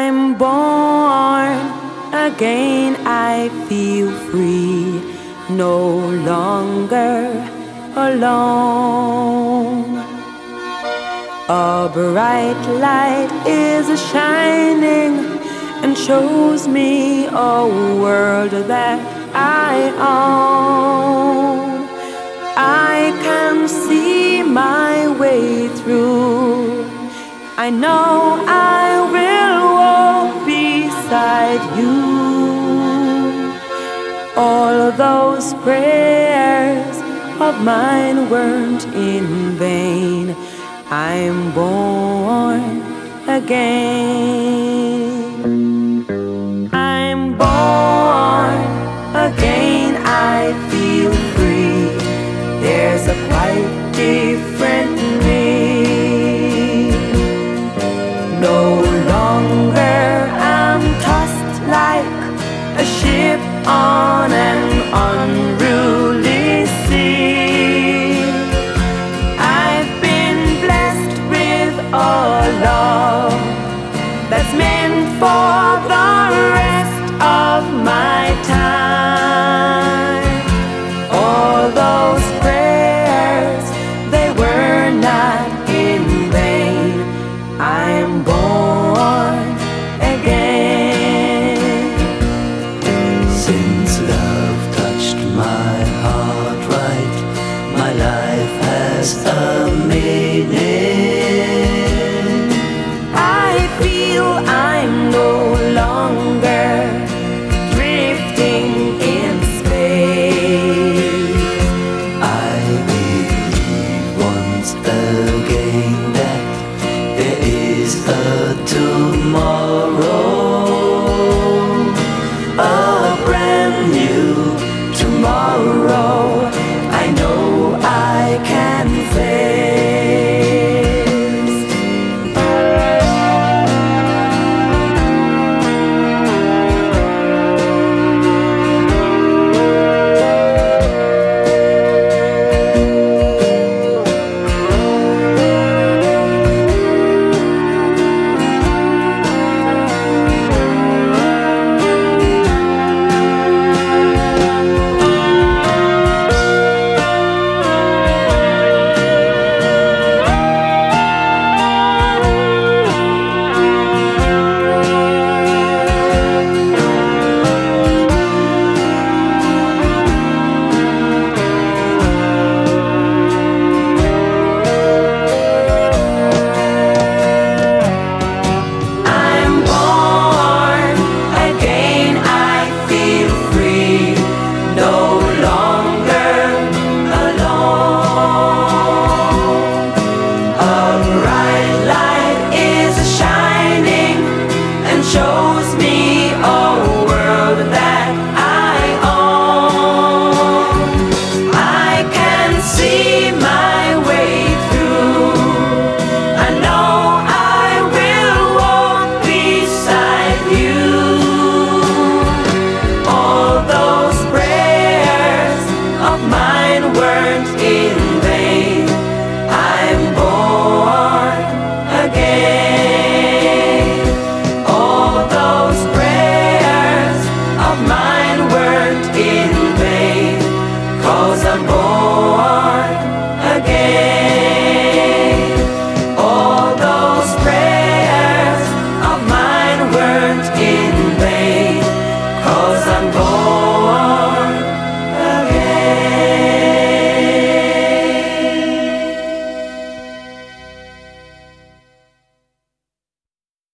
I'm born again, I feel free, no longer alone. A bright light is shining and shows me a world that I own. I can see my way through. I know I will walk beside you. All those prayers of mine weren't in vain. I'm born again. I'm born again.